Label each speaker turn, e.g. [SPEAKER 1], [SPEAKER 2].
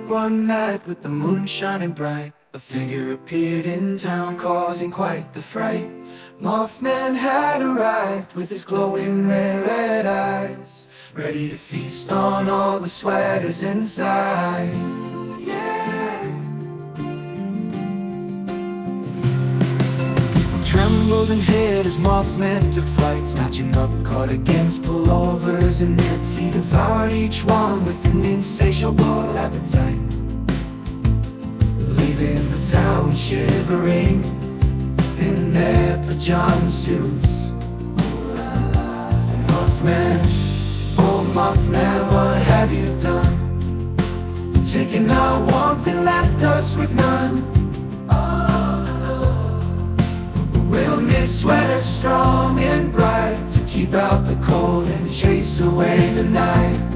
[SPEAKER 1] one night with the moon shining bright, a figure appeared in town, causing quite the fright. Mothman had arrived with his glowing red eyes, ready to feast on all the sweaters inside. Yeah. People trembled and hid as Mothman took flight, snatching up cardigans, pullovers, and knits. He devoured each one with an insatiable appetite, leaving the town shivering in their pajama suits. Mothman, oh Mothman, what have you done? Taking our warmth and left us with none. We'll miss sweaters strong and bright to keep out the cold and chase away the night.